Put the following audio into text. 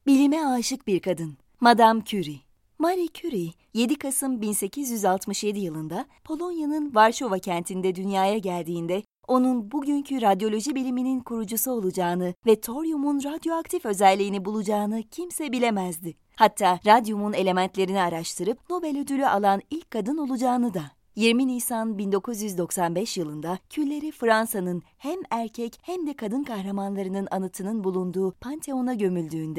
Bilime aşık bir kadın. Madame Curie. Marie Curie, 7 Kasım 1867 yılında Polonya'nın Varşova kentinde dünyaya geldiğinde onun bugünkü radyoloji biliminin kurucusu olacağını ve toryumun radyoaktif özelliğini bulacağını kimse bilemezdi. Hatta radyumun elementlerini araştırıp Nobel ödülü alan ilk kadın olacağını da. 20 Nisan 1995 yılında külleri Fransa'nın hem erkek hem de kadın kahramanlarının anıtının bulunduğu Pantheon'a gömüldüğünde